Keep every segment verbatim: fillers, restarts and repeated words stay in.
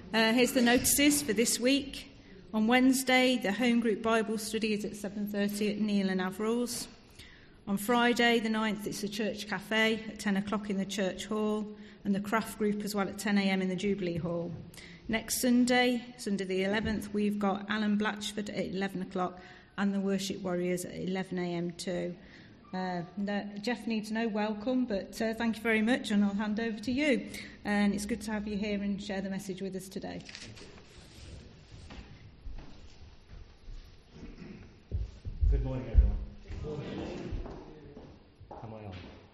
Uh, here's the notices for this week. On Wednesday, the home group Bible study is at seven thirty at Neil and Averell's. On Friday, the ninth, it's a church cafe at ten o'clock in the church hall, and the craft group as well at ten a.m. in the Jubilee Hall. Next Sunday, Sunday the eleventh, we've got Alan Blatchford at eleven o'clock and the Worship Warriors at eleven a.m. too. Uh, no, Jeff needs no welcome, but uh, thank you very much, and I'll hand over to you. And it's good to have you here and share the message with us today. Good morning, everyone. Good morning. Am I on?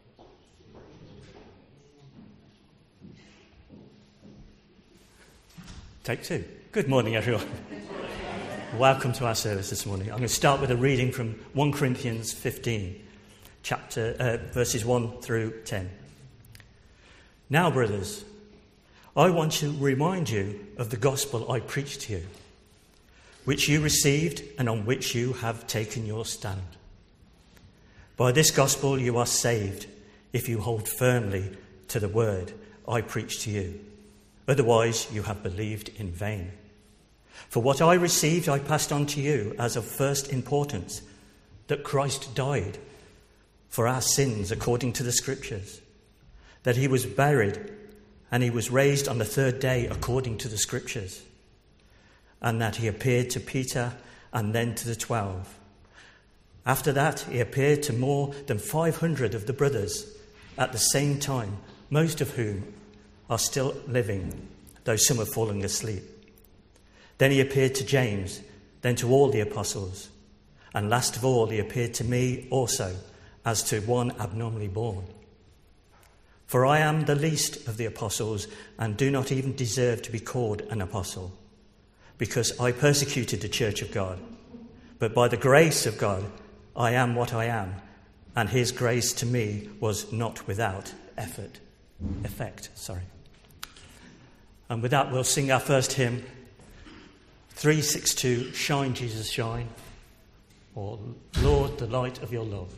Take two. Good morning, everyone. Welcome to our service this morning. I'm going to start with a reading from First Corinthians fifteen. Chapter uh, verses one through ten. Now, brothers, I want to remind you of the gospel I preached to you, which you received and on which you have taken your stand. By this gospel you are saved if you hold firmly to the word I preached to you. Otherwise you have believed in vain. For what I received I passed on to you as of first importance, that Christ died for our sins according to the Scriptures, that he was buried and he was raised on the third day according to the Scriptures, and that he appeared to Peter and then to the twelve. After that he appeared to more than five hundred of the brothers at the same time, most of whom are still living, though some have fallen asleep. Then he appeared to James, then to all the apostles, and last of all he appeared to me also, as to one abnormally born. For I am the least of the apostles and do not even deserve to be called an apostle, because I persecuted the church of God. But by the grace of God I am what I am, and his grace to me was not without effort. Effect, sorry. And with that we'll sing our first hymn, three sixty-two, Shine Jesus Shine, or Lord, the light of your love.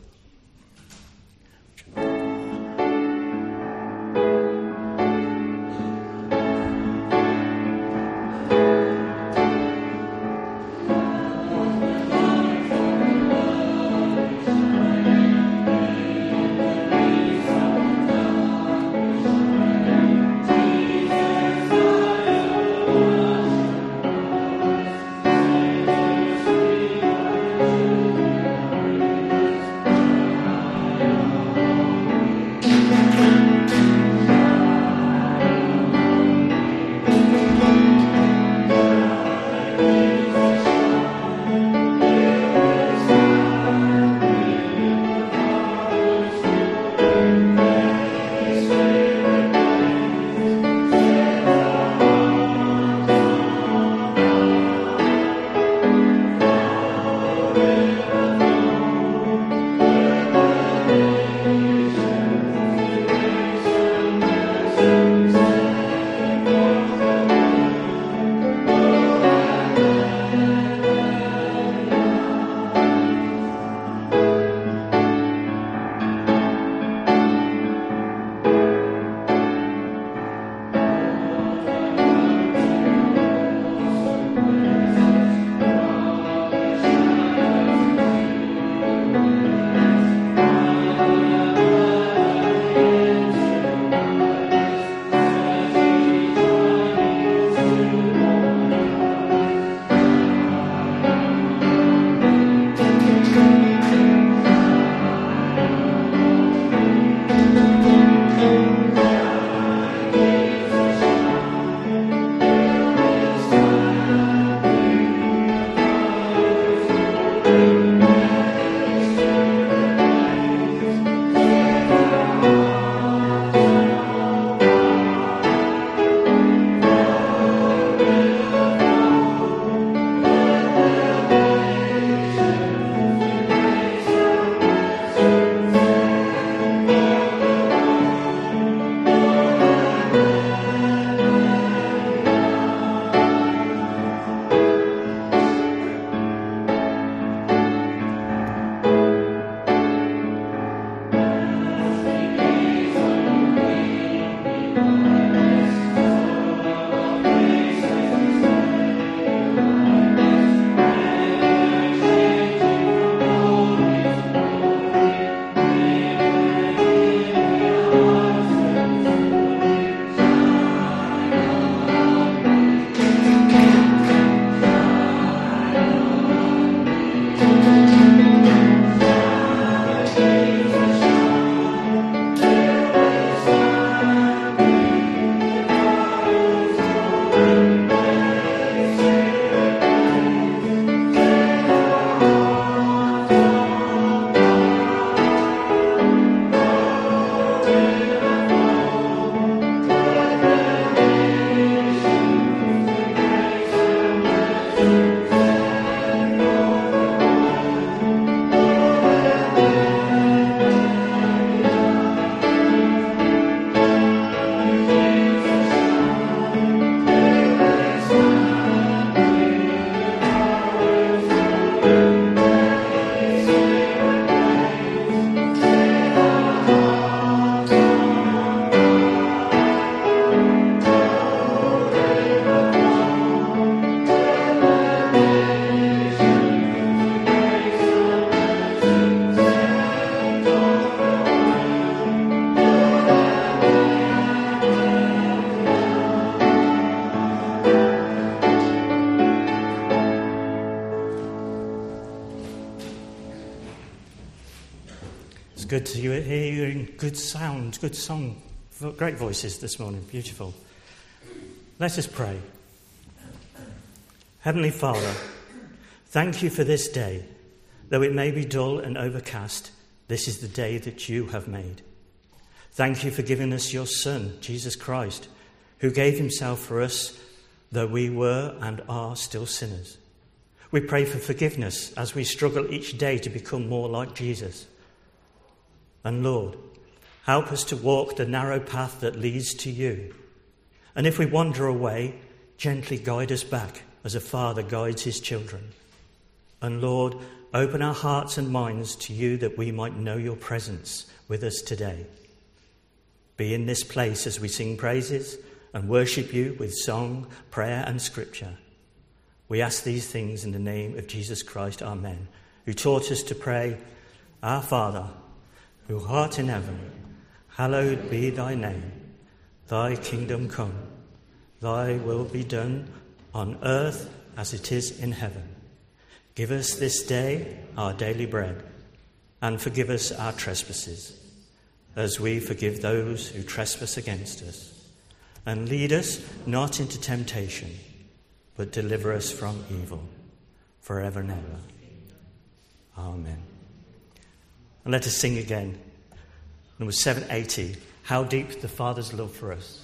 good to hear you in good sound, good song. Great voices this morning, beautiful. Let us pray. Heavenly Father, thank you for this day. Though it may be dull and overcast, this is the day that you have made. Thank you for giving us your Son, Jesus Christ, who gave himself for us, though we were and are still sinners. We pray for forgiveness as we struggle each day to become more like Jesus. And Lord, help us to walk the narrow path that leads to you. And if we wander away, gently guide us back as a father guides his children. And Lord, open our hearts and minds to you that we might know your presence with us today. Be in this place as we sing praises and worship you with song, prayer and scripture. We ask these things in the name of Jesus Christ, amen, who taught us to pray, Our Father, who art in heaven, hallowed be thy name. Thy kingdom come, thy will be done on earth as it is in heaven. Give us this day our daily bread, and forgive us our trespasses, as we forgive those who trespass against us. And lead us not into temptation, but deliver us from evil, forever and ever. Amen. And let us sing again. Number seven eighty, How Deep the Father's Love for Us.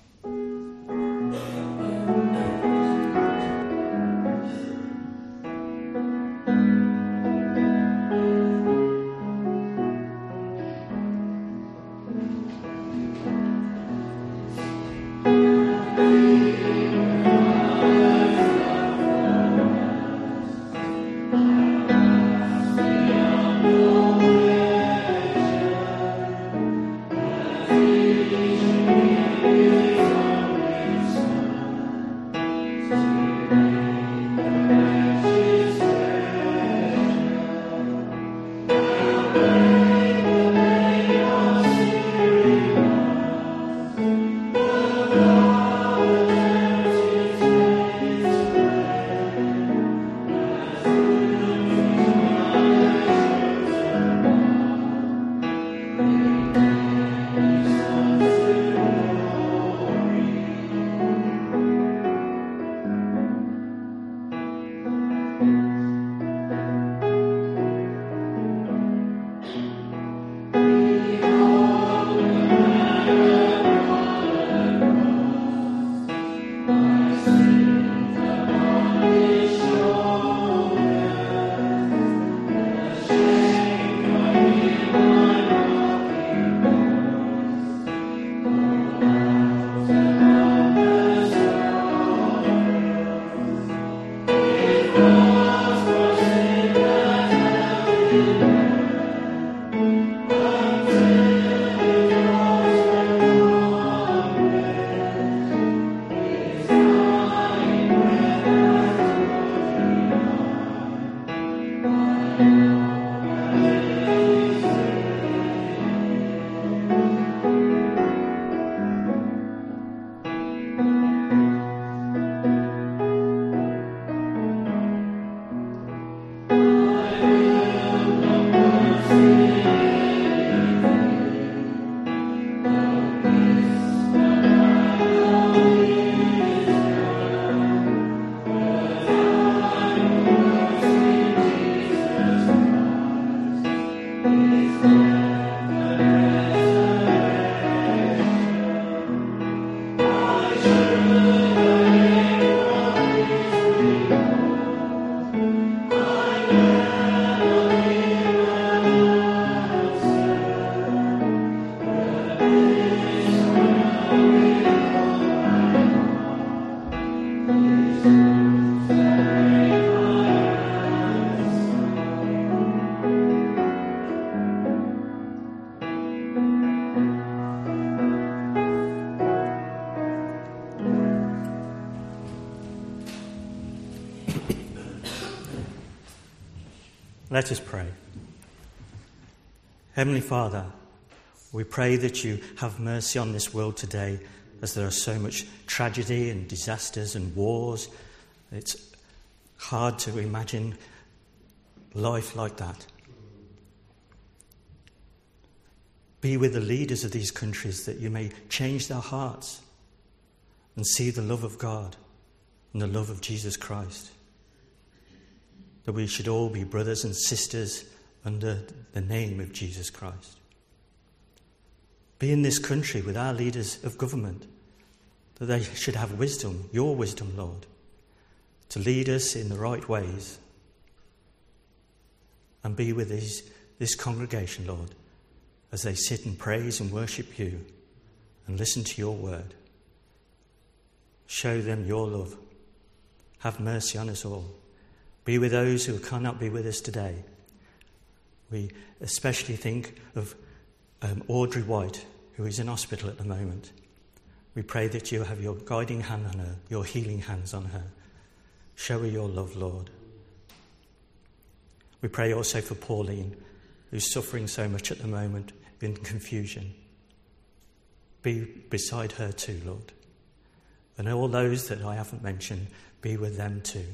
Let us pray. Heavenly Father, we pray that you have mercy on this world today, as there are so much tragedy and disasters and wars. It's hard to imagine life like that. Be with the leaders of these countries that you may change their hearts and see the love of God and the love of Jesus Christ. That we should all be brothers and sisters under the name of Jesus Christ. Be in this country with our leaders of government, that they should have wisdom, your wisdom, Lord, to lead us in the right ways. And be with these, this congregation, Lord, as they sit and praise and worship you and listen to your word. Show them your love. Have mercy on us all. Be with those who cannot be with us today. We especially think of um, Audrey White, who is in hospital at the moment. We pray that you have your guiding hand on her, your healing hands on her. Show her your love, Lord. We pray also for Pauline, who's suffering so much at the moment in confusion. Be beside her too, Lord. And all those that I haven't mentioned, be with them too.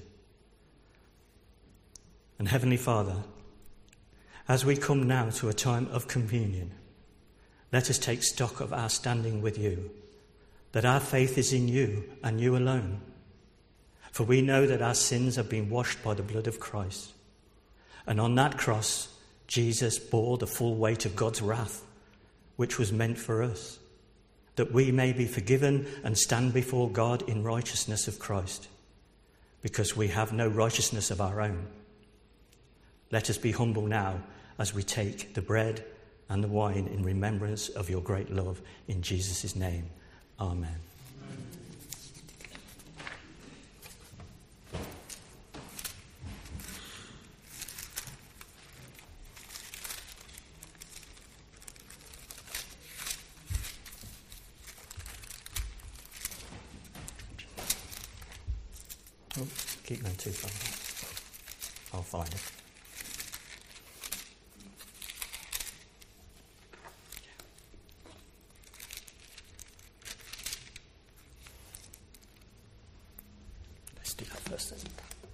And Heavenly Father, as we come now to a time of communion, let us take stock of our standing with you, that our faith is in you and you alone. For we know that our sins have been washed by the blood of Christ. And on that cross, Jesus bore the full weight of God's wrath, which was meant for us, that we may be forgiven and stand before God in righteousness of Christ, because we have no righteousness of our own. Let us be humble now as we take the bread and the wine in remembrance of your great love. In Jesus' name, amen. Oh, keep them too far. I'll find it. Let's do that first then.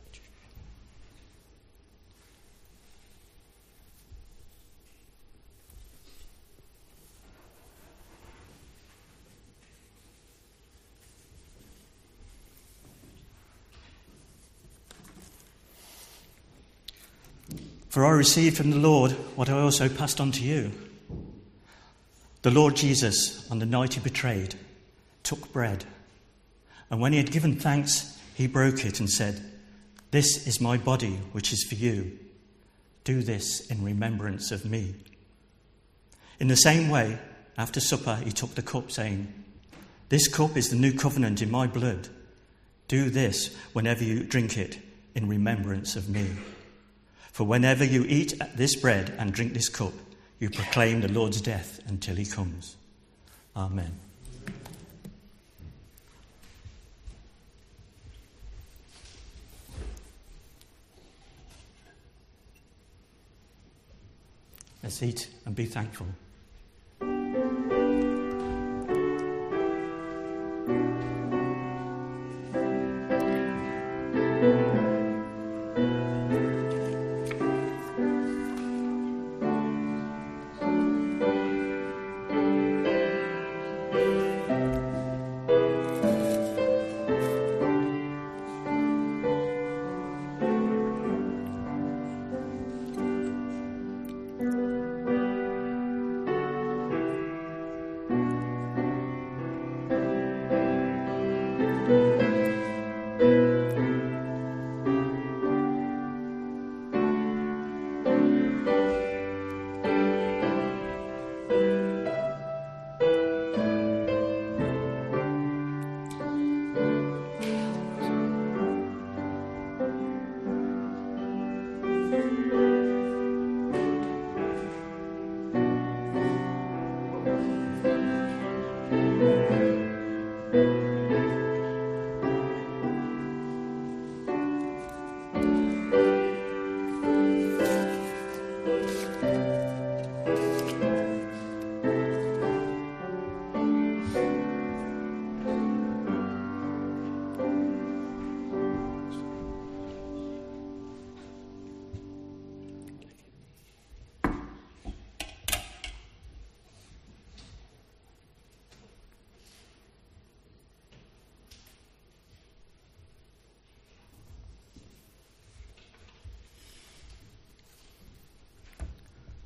For I received from the Lord what I also passed on to you. The Lord Jesus, on the night he betrayed, took bread, and when he had given thanks, he broke it and said, "This is my body, which is for you. Do this in remembrance of me." In the same way, after supper, he took the cup, saying, "This cup is the new covenant in my blood. Do this whenever you drink it in remembrance of me. For whenever you eat this bread and drink this cup, you proclaim the Lord's death until he comes." Amen. Let's eat and be thankful.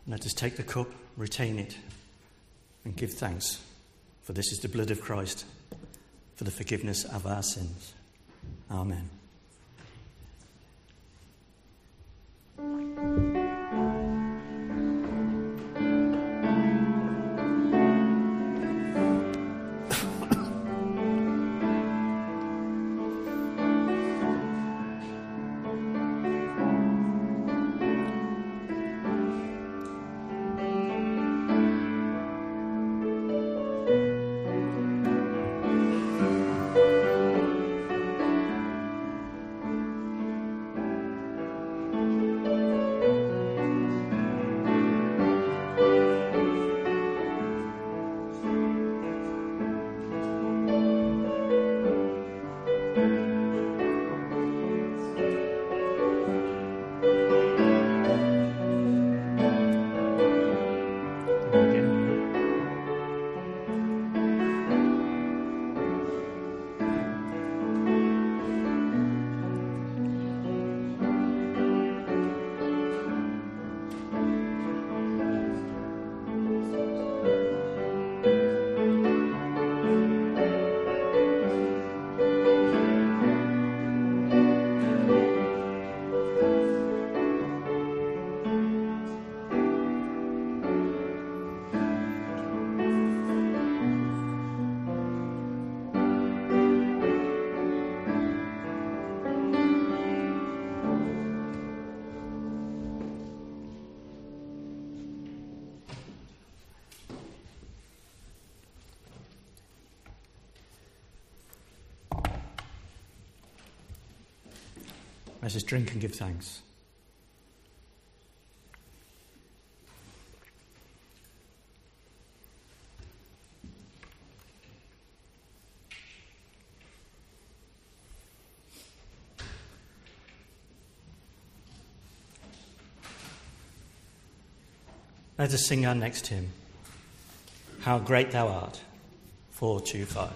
Let us take the cup, retain it, and give thanks, for this is the blood of Christ, for the forgiveness of our sins. Amen. Let us drink and give thanks. Let us sing our next hymn, How Great Thou Art, four two five.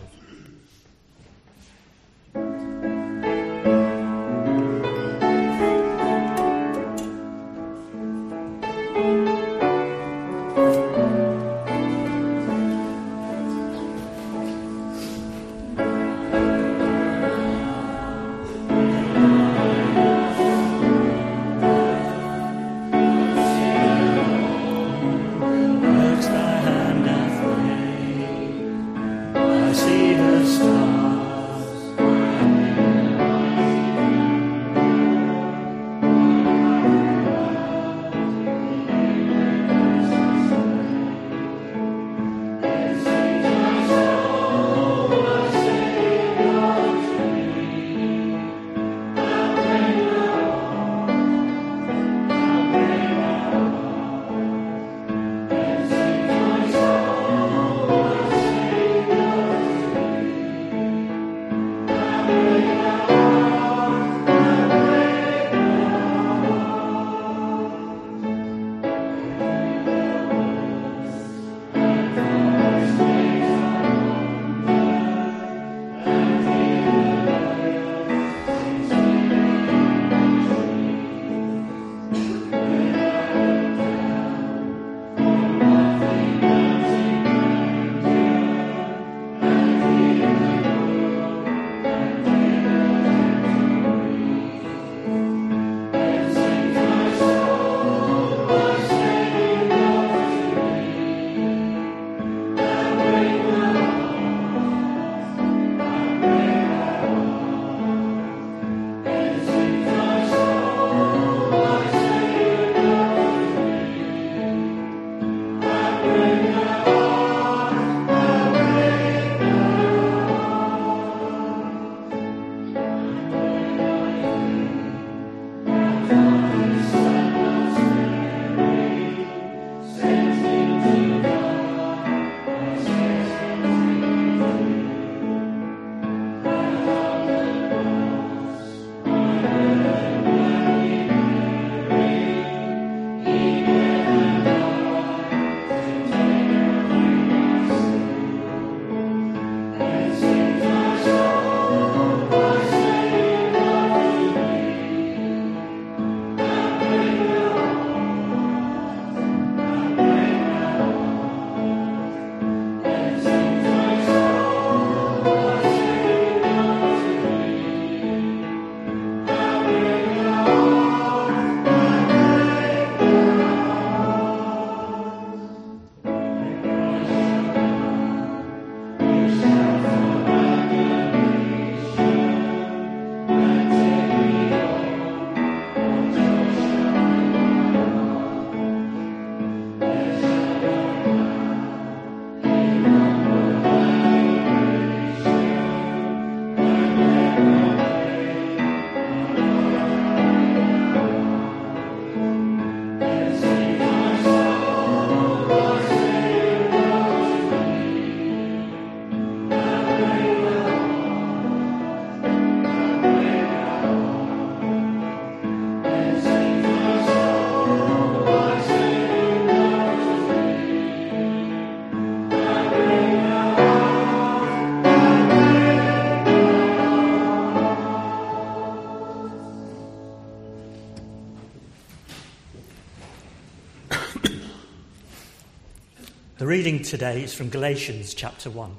reading today is from Galatians chapter one.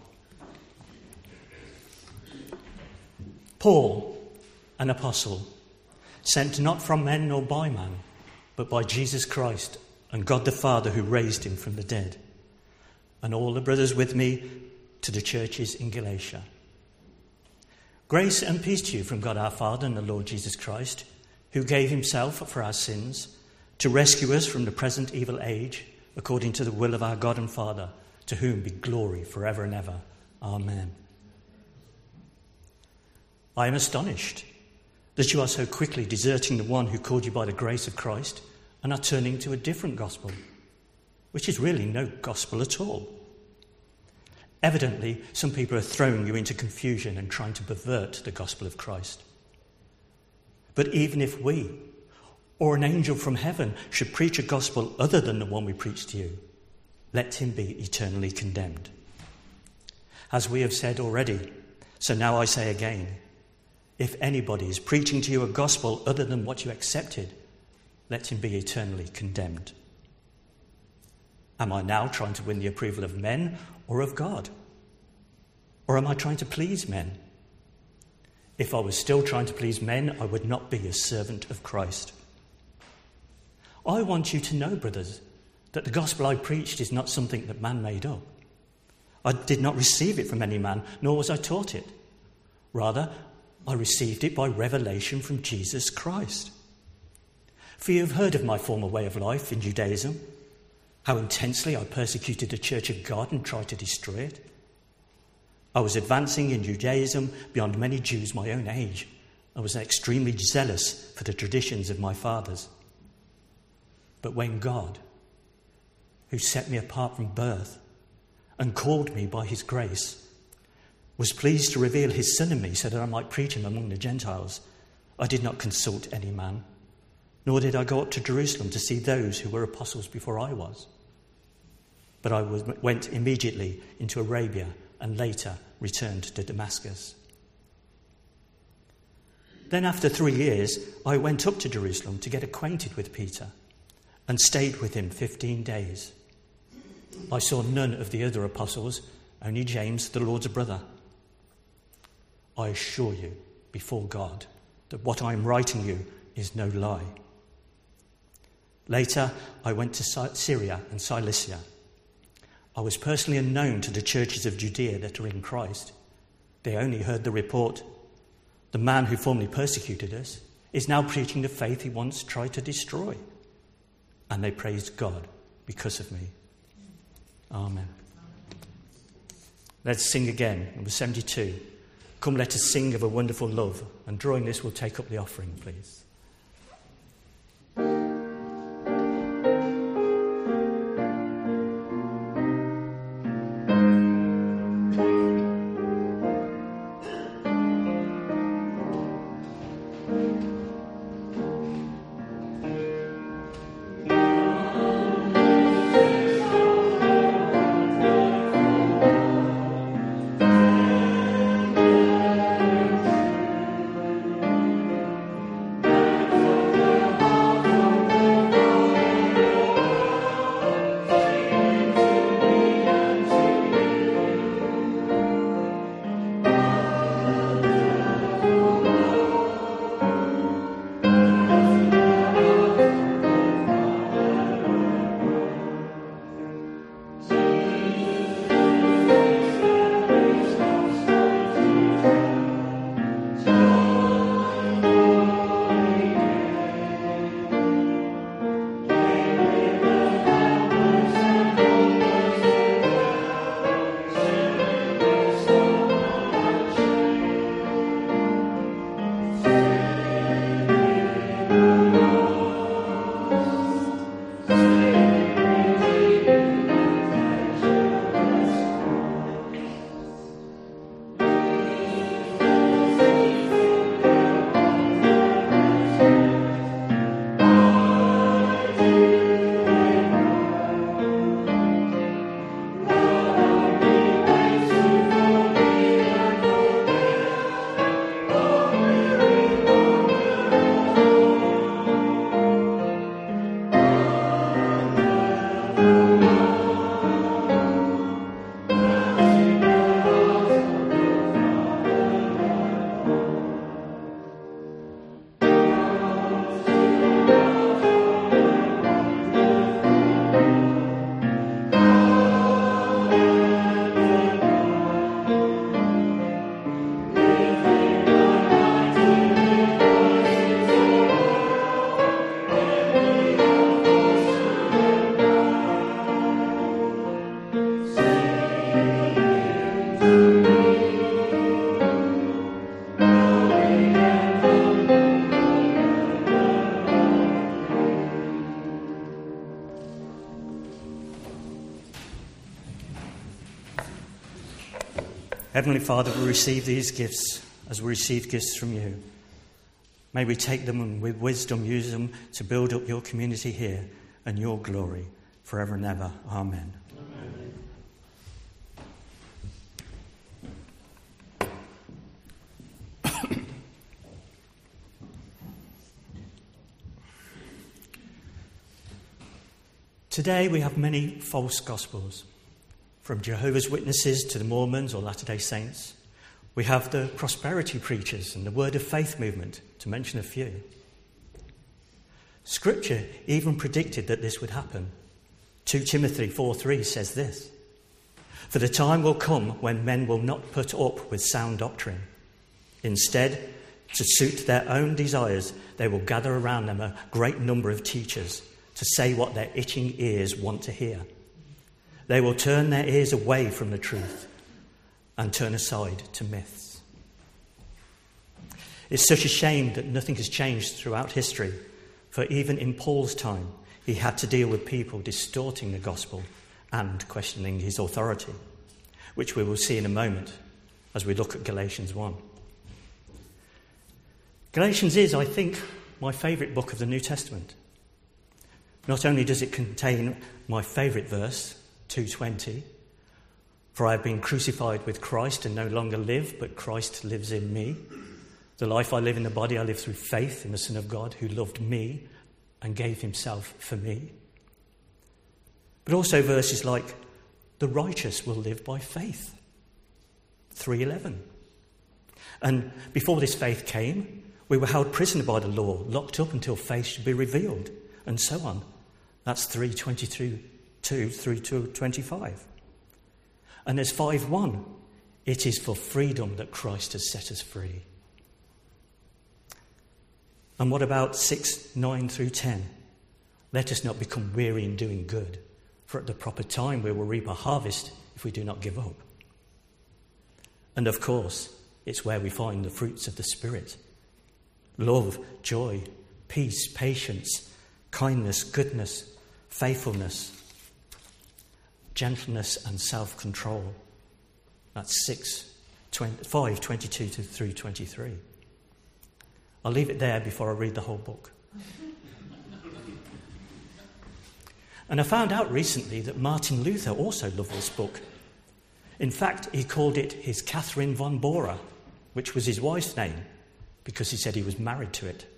Paul, an apostle, sent not from men nor by man, but by Jesus Christ and God the Father who raised him from the dead, and all the brothers with me, to the churches in Galatia. Grace and peace to you from God our Father and the Lord Jesus Christ, who gave himself for our sins to rescue us from the present evil age, according to the will of our God and Father, to whom be glory forever and ever. Amen. I am astonished that you are so quickly deserting the one who called you by the grace of Christ and are turning to a different gospel, which is really no gospel at all. Evidently, some people are throwing you into confusion and trying to pervert the gospel of Christ. But even if we, or an angel from heaven, should preach a gospel other than the one we preach to you, let him be eternally condemned. As we have said already, so now I say again, if anybody is preaching to you a gospel other than what you accepted, let him be eternally condemned. Am I now trying to win the approval of men or of God? Or am I trying to please men? If I was still trying to please men, I would not be a servant of Christ. I want you to know, brothers, that the gospel I preached is not something that man made up. I did not receive it from any man, nor was I taught it. Rather, I received it by revelation from Jesus Christ. For you have heard of my former way of life in Judaism, how intensely I persecuted the church of God and tried to destroy it. I was advancing in Judaism beyond many Jews my own age. I was extremely zealous for the traditions of my fathers. But when God, who set me apart from birth and called me by his grace, was pleased to reveal his Son in me so that I might preach him among the Gentiles, I did not consult any man, nor did I go up to Jerusalem to see those who were apostles before I was. But I was, went immediately into Arabia and later returned to Damascus. Then after three years, I went up to Jerusalem to get acquainted with Peter and stayed with him fifteen days. I saw none of the other apostles, only James, the Lord's brother. I assure you before God that what I am writing you is no lie. Later, I went to Syria and Cilicia. I was personally unknown to the churches of Judea that are in Christ. They only heard the report. The man who formerly persecuted us is now preaching the faith he once tried to destroy. And they praised God because of me. Amen. Let's sing again, number seventy-two. Come, let us sing of a wonderful love. And drawing this, we'll take up the offering, please. Thank Heavenly Father, we receive these gifts as we receive gifts from you. May we take them and with wisdom use them to build up your community here and your glory forever and ever. Amen. Today we have many false gospels, from Jehovah's Witnesses to the Mormons or Latter-day Saints. We have the prosperity preachers and the word of faith movement, to mention a few. Scripture even predicted that this would happen. Second Timothy four three says this: "For the time will come when men will not put up with sound doctrine. Instead, to suit their own desires, they will gather around them a great number of teachers to say what their itching ears want to hear. They will turn their ears away from the truth and turn aside to myths." It's such a shame that nothing has changed throughout history, for even in Paul's time, he had to deal with people distorting the gospel and questioning his authority, which we will see in a moment as we look at Galatians one. Galatians is, I think, my favourite book of the New Testament. Not only does it contain my favourite verse, two twenty, "For I have been crucified with Christ and no longer live, but Christ lives in me. The life I live in the body, I live through faith in the Son of God who loved me and gave himself for me." But also verses like, "The righteous will live by faith," three eleven. And before this faith came, we were held prisoner by the law, locked up until faith should be revealed, and so on. That's three twenty-two through to twenty-five. And there's five one. "It is for freedom that Christ has set us free." And what about six nine through ten? "Let us not become weary in doing good, for at the proper time we will reap a harvest if we do not give up." And of course, it's where we find the fruits of the Spirit: love, joy, peace, patience, kindness, goodness, faithfulness, gentleness and self-control. That's six, twenty, five, twenty-two to through twenty-three. I'll leave it there before I read the whole book. And I found out recently that Martin Luther also loved this book. In fact, he called it his Catherine von Bora, which was his wife's name, because he said he was married to it.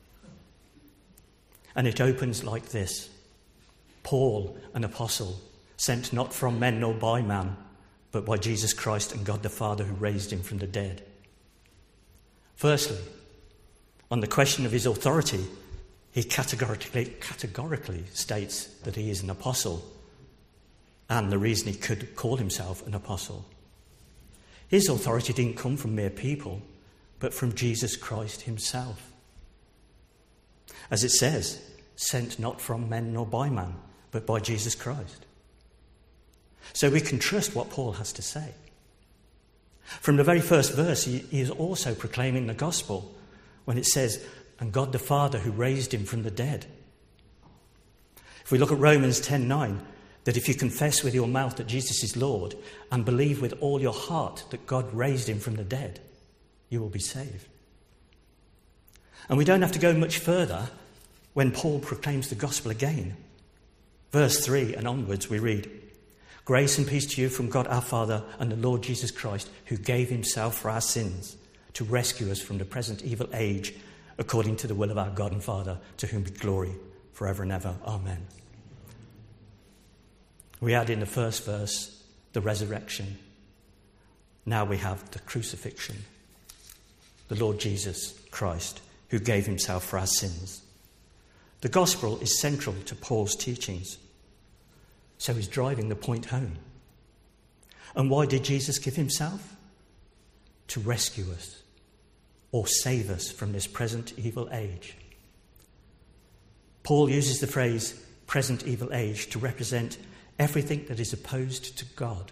And it opens like this: "Paul, an apostle, sent not from men nor by man, but by Jesus Christ and God the Father who raised him from the dead." Firstly, on the question of his authority, he categorically, categorically states that he is an apostle, and the reason he could call himself an apostle. His authority didn't come from mere people, but from Jesus Christ himself. As it says, "Sent not from men nor by man, but by Jesus Christ." So we can trust what Paul has to say. From the very first verse, he, he is also proclaiming the gospel when it says, "And God the Father who raised him from the dead." If we look at Romans ten nine, that if you confess with your mouth that Jesus is Lord and believe with all your heart that God raised him from the dead, you will be saved. And we don't have to go much further when Paul proclaims the gospel again. Verse three and onwards we read, "Grace and peace to you from God our Father and the Lord Jesus Christ, who gave himself for our sins to rescue us from the present evil age, according to the will of our God and Father, to whom be glory forever and ever. Amen." We had in the first verse the resurrection. Now we have the crucifixion. The Lord Jesus Christ, who gave himself for our sins. The gospel is central to Paul's teachings, so he's driving the point home. And why did Jesus give himself? To rescue us, or save us from this present evil age. Paul uses the phrase present evil age to represent everything that is opposed to God.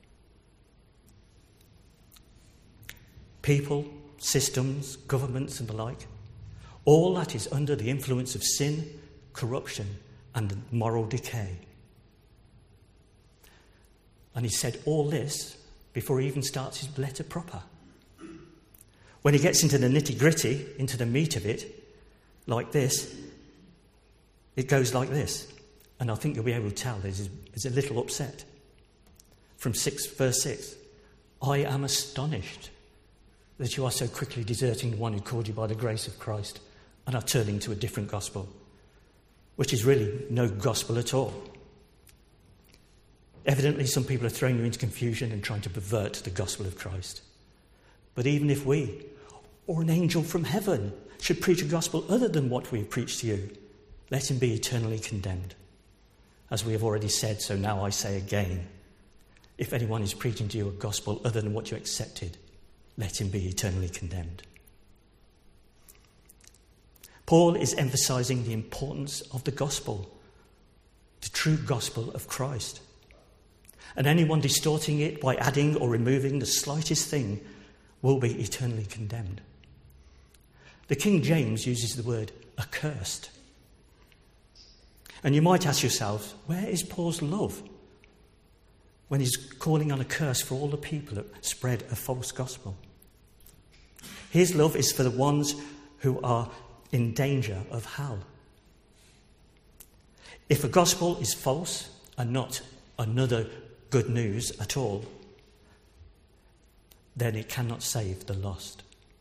People, systems, governments and the like. All that is under the influence of sin, corruption and moral decay. And he said all this before he even starts his letter proper. When he gets into the nitty-gritty, into the meat of it, like this, it goes like this. And I think you'll be able to tell there's, there's a little upset. From six, verse six, I am astonished that you are so quickly deserting the one who called you by the grace of Christ and are turning to a different gospel, which is really no gospel at all. Evidently, some people are throwing you into confusion and trying to pervert the gospel of Christ. But even if we, or an angel from heaven, should preach a gospel other than what we have preached to you, let him be eternally condemned. As we have already said, so now I say again, if anyone is preaching to you a gospel other than what you accepted, let him be eternally condemned. Paul is emphasizing the importance of the gospel, the true gospel of Christ. And anyone distorting it by adding or removing the slightest thing will be eternally condemned. The King James uses the word accursed. And you might ask yourself, where is Paul's love when he's calling on a curse for all the people that spread a false gospel? His love is for the ones who are in danger of hell. If a gospel is false and not another good news at all, then it cannot save the lost.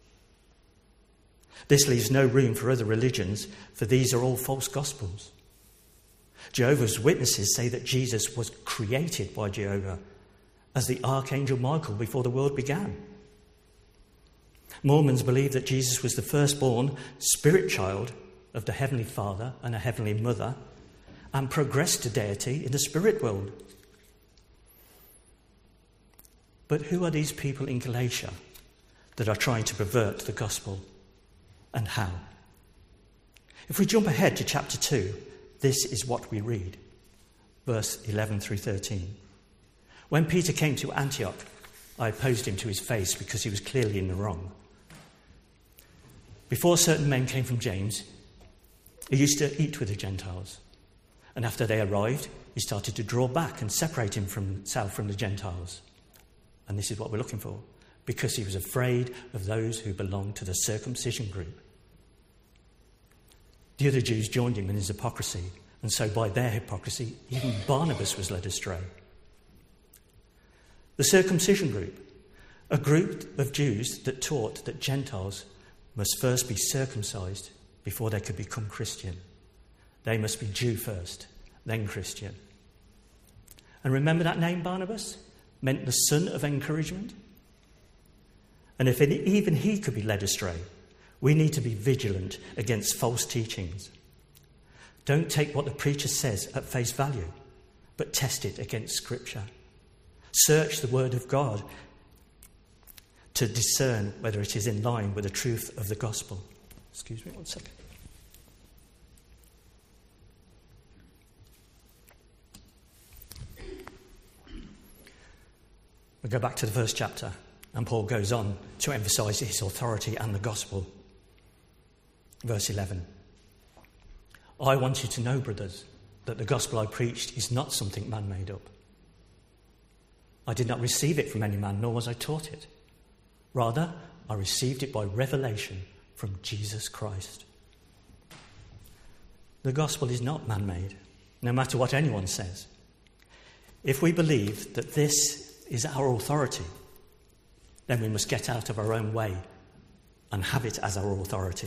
This leaves no room for other religions, for these are all false gospels. Jehovah's Witnesses say that Jesus was created by Jehovah as the Archangel Michael before the world began. Mormons believe that Jesus was the firstborn spirit child of the Heavenly Father and a Heavenly Mother and progressed to deity in the spirit world. But who are these people in Galatia that are trying to pervert the gospel, and how? If we jump ahead to chapter two, this is what we read, verse eleven through thirteen. When Peter came to Antioch, I opposed him to his face because he was clearly in the wrong. Before certain men came from James, he used to eat with the Gentiles. And after they arrived, he started to draw back and separate himself from the Gentiles. And this is what we're looking for, because he was afraid of those who belonged to the circumcision group. The other Jews joined him in his hypocrisy, and so by their hypocrisy, even Barnabas was led astray. The circumcision group, a group of Jews that taught that Gentiles must first be circumcised before they could become Christian. They must be Jew first, then Christian. And remember that name, Barnabas? Meant the son of encouragement. And if even he could be led astray, we need to be vigilant against false teachings. Don't take what the preacher says at face value, but test it against Scripture. Search the Word of God to discern whether it is in line with the truth of the gospel. Excuse me one second. We go back to the first chapter, and Paul goes on to emphasise his authority and the gospel. Verse eleven. I want you to know, brothers, that the gospel I preached is not something man made up. I did not receive it from any man, nor was I taught it. Rather, I received it by revelation from Jesus Christ. The gospel is not man-made, no matter what anyone says. If we believe that this is our authority, then we must get out of our own way and have it as our authority.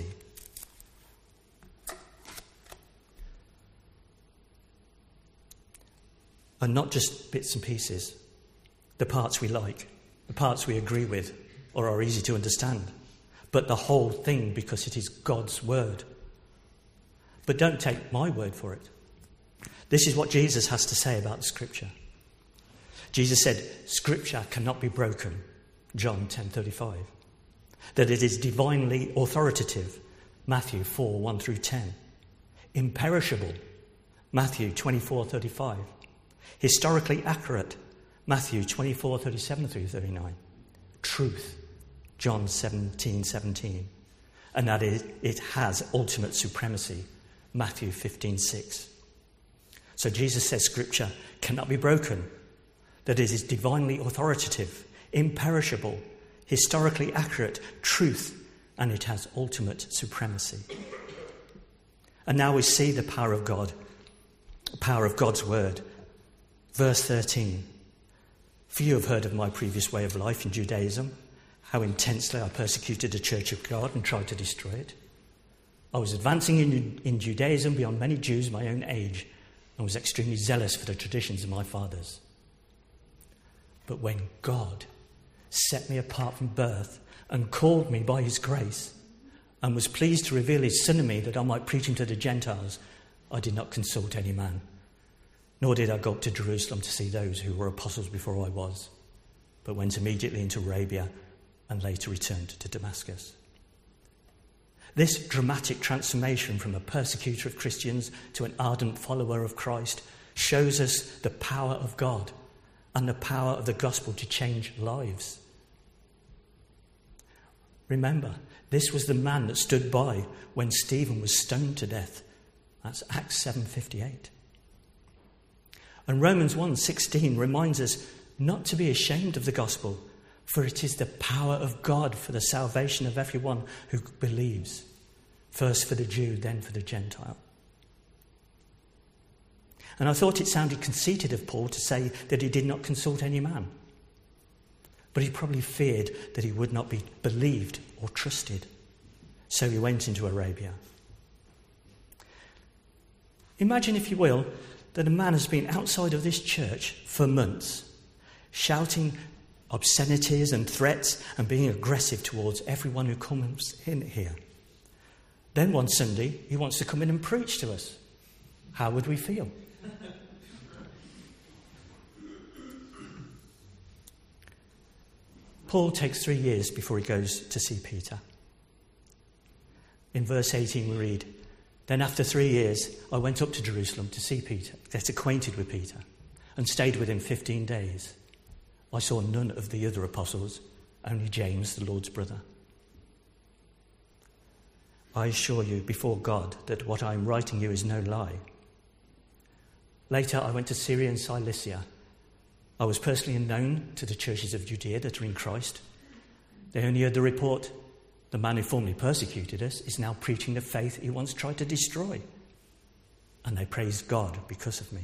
And not just bits and pieces, the parts we like, the parts we agree with or are easy to understand, but the whole thing, because it is God's word. But don't take my word for it. This is what Jesus has to say about Scripture. Jesus said, Scripture cannot be broken, John ten thirty-five. That it is divinely authoritative, Matthew four, one through ten. Imperishable, Matthew twenty-four thirty-five. Historically accurate, Matthew twenty-four thirty-seven through thirty-nine. Truth, John seventeen seventeen. And that it, it has ultimate supremacy, Matthew fifteen six. So Jesus says Scripture cannot be broken, that it is divinely authoritative, imperishable, historically accurate truth, and it has ultimate supremacy. And now we see the power of God, the power of God's word. Verse thirteen. Few have heard of my previous way of life in Judaism, how intensely I persecuted the church of God and tried to destroy it. I was advancing in, in Judaism beyond many Jews my own age and was extremely zealous for the traditions of my fathers. But when God set me apart from birth and called me by his grace and was pleased to reveal his Son in me that I might preach him to the Gentiles, I did not consult any man, nor did I go up to Jerusalem to see those who were apostles before I was, but went immediately into Arabia and later returned to Damascus. This dramatic transformation from a persecutor of Christians to an ardent follower of Christ shows us the power of God and the power of the gospel to change lives. Remember, this was the man that stood by when Stephen was stoned to death. That's Acts seven fifty-eight. And Romans one sixteen reminds us not to be ashamed of the gospel, for it is the power of God for the salvation of everyone who believes, first for the Jew, then for the Gentile. And I thought it sounded conceited of Paul to say that he did not consult any man. But he probably feared that he would not be believed or trusted. So he went into Arabia. Imagine, if you will, that a man has been outside of this church for months, shouting obscenities and threats and being aggressive towards everyone who comes in here. Then one Sunday, he wants to come in and preach to us. How would we feel? Paul takes three years before he goes to see Peter. In verse eighteen we read, "Then after three years I went up to Jerusalem to see Peter, get acquainted with Peter, and stayed with him fifteen days. I saw none of the other apostles, only James, the Lord's brother. I assure you before God that what I am writing you is no lie. Later I went to Syria and Cilicia. I was personally known to the churches of Judea that are in Christ. They only heard the report, the man who formerly persecuted us is now preaching the faith he once tried to destroy. And they praised God because of me."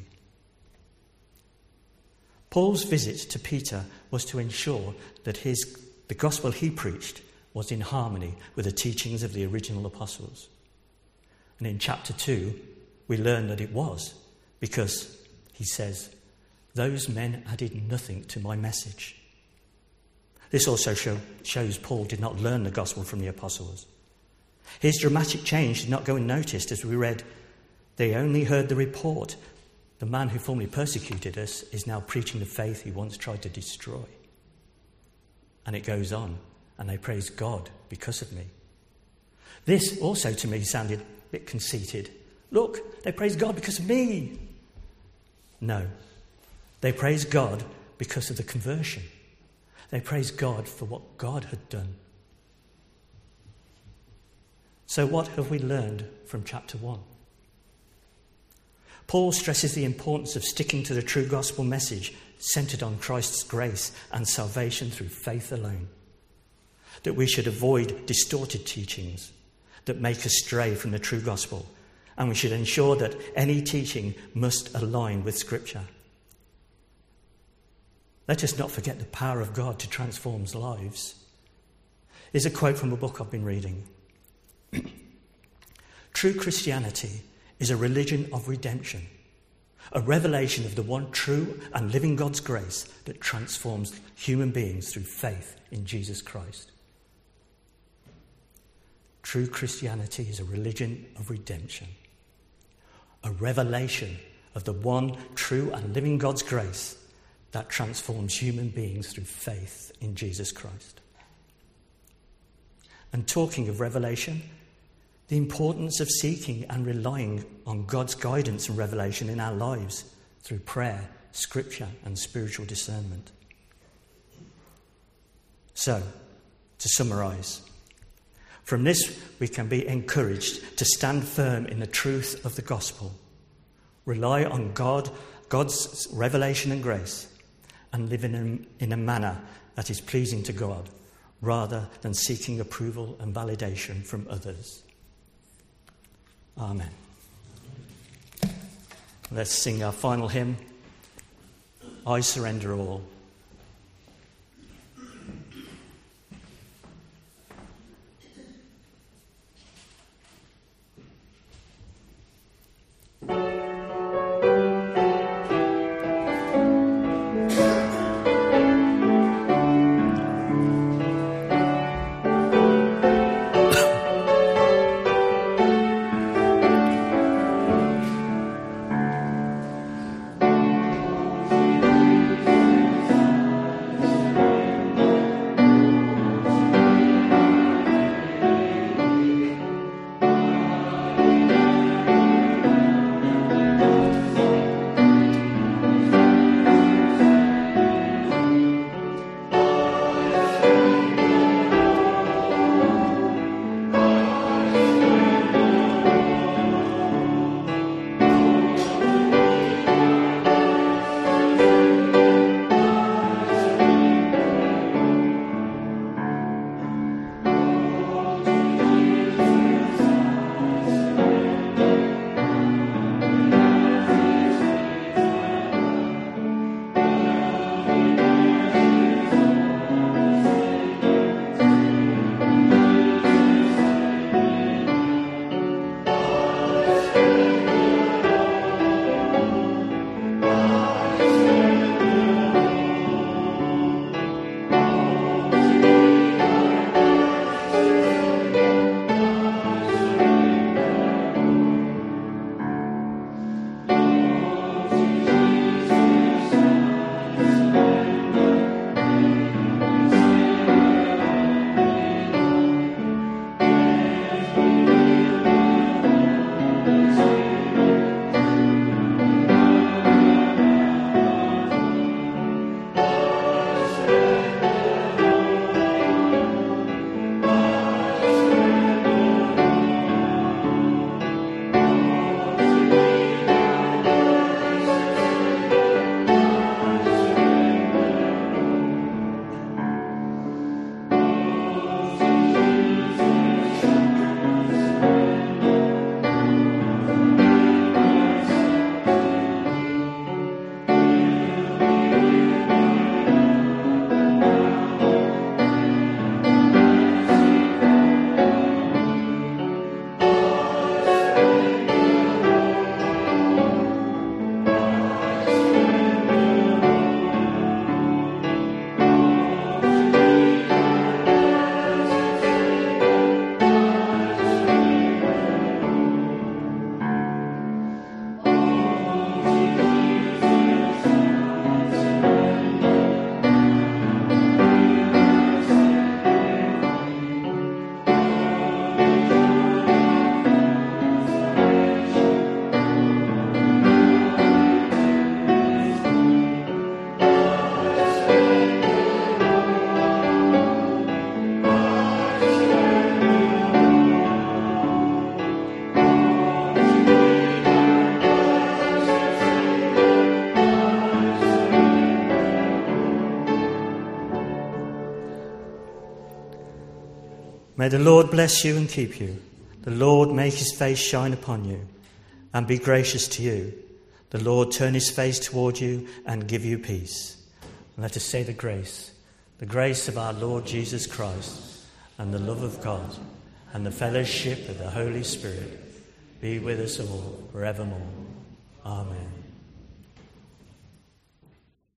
Paul's visit to Peter was to ensure that his, the gospel he preached was in harmony with the teachings of the original apostles. And in chapter two, we learn that it was, because he says, "Those men added nothing to my message." This also show, shows Paul did not learn the gospel from the apostles. His dramatic change did not go unnoticed, as we read, "They only heard the report. The man who formerly persecuted us is now preaching the faith he once tried to destroy." And it goes on, "And they praise God because of me." This also to me sounded a bit conceited. Look, they praise God because of me. No. They praise God because of the conversion. They praise God for what God had done. So what have we learned from chapter one? Paul stresses the importance of sticking to the true gospel message centred on Christ's grace and salvation through faith alone. That we should avoid distorted teachings that make us stray from the true gospel, and we should ensure that any teaching must align with Scripture. Let us not forget the power of God to transform lives. Here's a quote from a book I've been reading. "True Christianity is a religion of redemption, a revelation of the one true and living God's grace that transforms human beings through faith in Jesus Christ." True Christianity is a religion of redemption, a revelation of the one true and living God's grace that transforms human beings through faith in Jesus Christ. And talking of revelation, the importance of seeking and relying on God's guidance and revelation in our lives through prayer, Scripture, and spiritual discernment. So, to summarise, from this we can be encouraged to stand firm in the truth of the gospel, rely on God, God's revelation and grace, and live in a, in a manner that is pleasing to God, rather than seeking approval and validation from others. Amen. Let's sing our final hymn, I Surrender All. May the Lord bless you and keep you. The Lord make his face shine upon you and be gracious to you. The Lord turn his face toward you and give you peace. And let us say the grace, the grace of our Lord Jesus Christ, and the love of God, and the fellowship of the Holy Spirit be with us all forevermore. Amen.